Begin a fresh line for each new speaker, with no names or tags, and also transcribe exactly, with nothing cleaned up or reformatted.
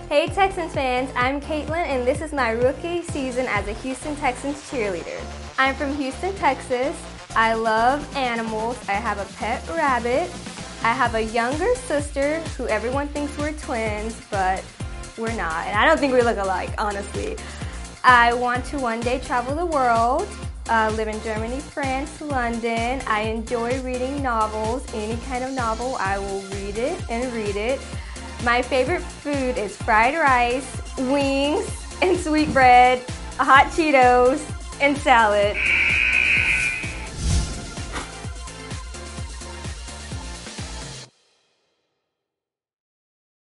Hey Texans fans, I'm Caitlin and this is my rookie season as a Houston Texans cheerleader. I'm from Houston, Texas. I love animals. I have a pet rabbit. I have a younger sister who everyone thinks we're twins, but we're not. And I don't think we look alike, honestly. I want to one day travel the world, uh, live in Germany, France, London. I enjoy reading novels. Any kind of novel, I will read it and read it. My favorite food is fried rice, wings, and sweet bread, hot Cheetos, and salad.